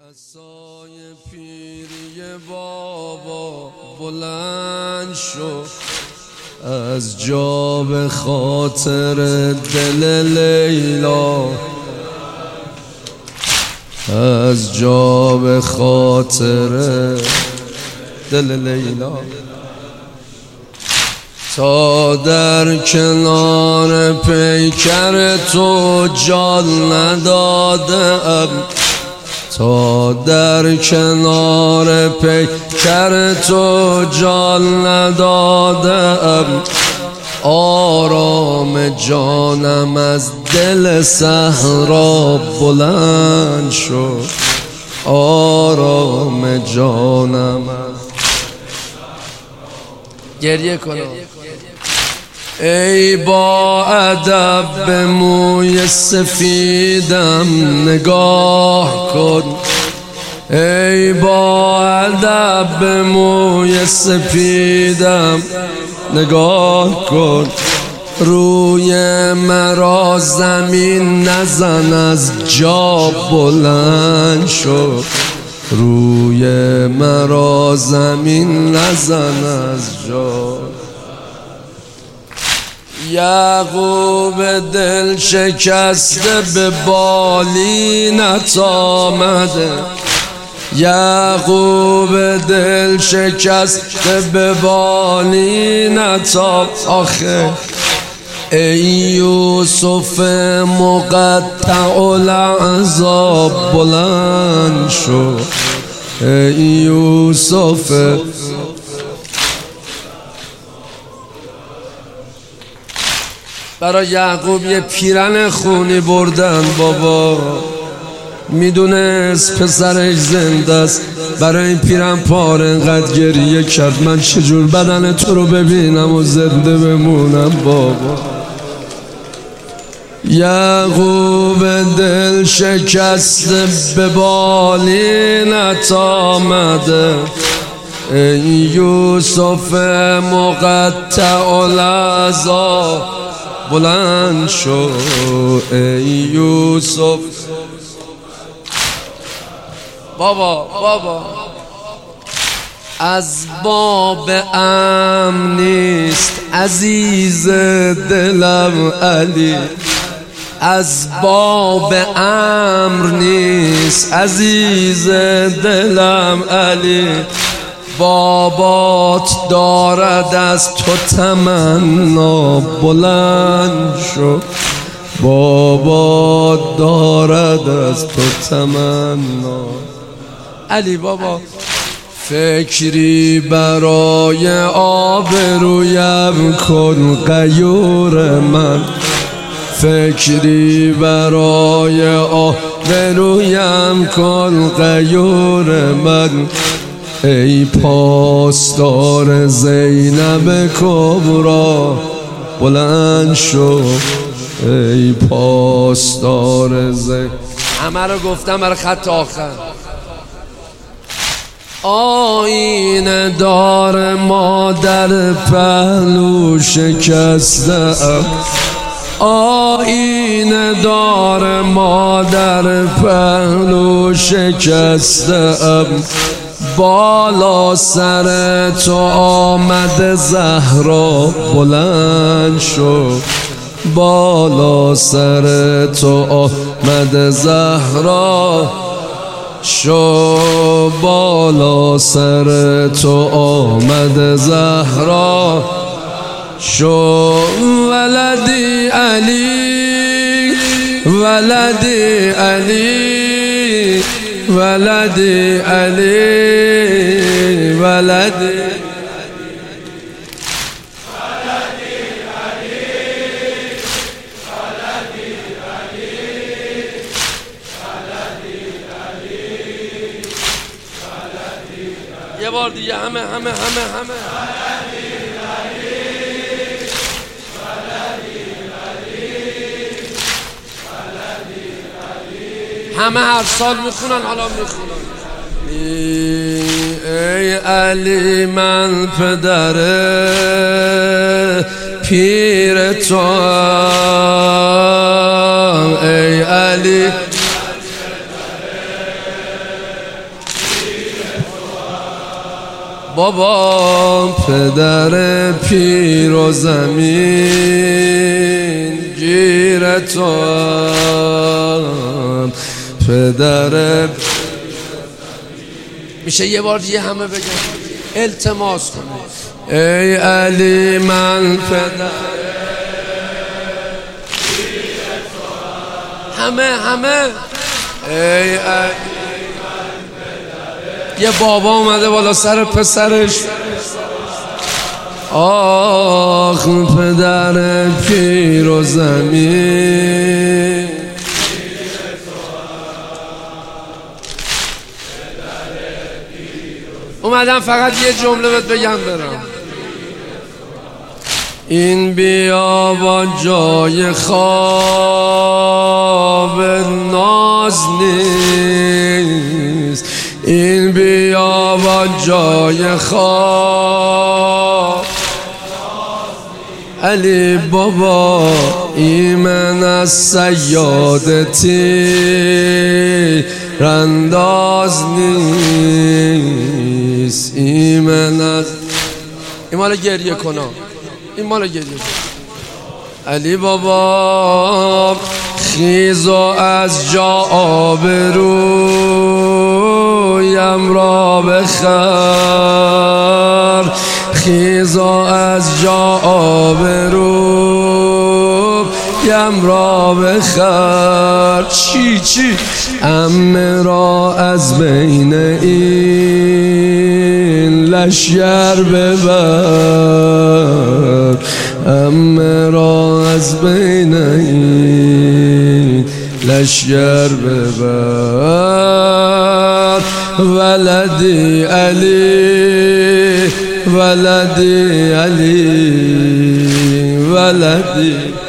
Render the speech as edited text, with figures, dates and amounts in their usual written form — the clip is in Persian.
عصای پیری بابا بلند شو، از جا به خاطر دل لیلا، از جا به خاطر دل لیلا. تا در کنار پیکر تو جان ندادم، تا در کنار پیکر تو جان ندادم. آرام جانم از دل صحرا بلند شد، آرام جانم از گریه کنم. ای با ادب به موی سفیدم نگاه کن، ای با ادب به موی سفیدم نگاه کن. روی مرا زمین نزن، از جا بلند شو، روی مرا زمین نزن از جا. یعقوب دل شکسته به بالینت آمده، یعقوب دل شکسته به بالینت آخه. ای یوسف مقطع الاعضا بلند شو، ای یوسف. برای یعقوب یه پیرن خونی بردن، بابا میدونست پسرش زنده است. برای این پیرن پاره انقدر گریه کرد، من چجور بدن تو رو ببینم و زنده بمونم بابا. یعقوب دل شکسته به بالینت آمده، ای یوسف مقطع الاعضا بلند شو، ای یوسف. بابا از باب امن نیست عزیز دلم علی، از باب امر نیست عزیز دلم علی. بابات دارد از تو تمنا بلند شو، بابات دارد از تو تمنا علی. بابا فکری برای آبرویم کن غیور من، فکری برای آبرویم کن غیور من. ای پاسدار زینب کبرا بلند شو، ای پاسدار زینب. همه رو گفتم برای خط آخر. آینه دار مادر پهلو شکستم، آینه دار مادر پهلو شکستم. بالا سر تو آمده زهرا بلند شو، بالا سر تو آمده زهرا شو، بالا سر تو آمده زهرا شو. ولدی علی، ولدی علی، ولدی علی، ولدی یه بار دیگه همه هر سال میخونن، حالا میخونن. ای علی من پدر پیر تو، ای علی بابا پدر پیر و زمین گیر تو پدر. میشه یه بار دیگه همه بگن التماس کنه ای علی من پدر همه ای علی. یه بابا اومده بالا سر پسرش آخ پدر پیر و زمین اومدم فقط یه جمله بهت بگم برم. این بیابان جای خواب ناز نیست، این بیابان جای خواب علی بابا ایمن از سیادتی رنداز نیست، ایمن از این مال گریه کنم، این مال گریه کنم. علی بابا خیز و از جا آبرویم را بخر، خیز و از جا آبرویم را بخر. چی عمه را از بین این لشگر ببر، عمه را از بین این لشگر ببر. ولدی علی ولدی علی ولدی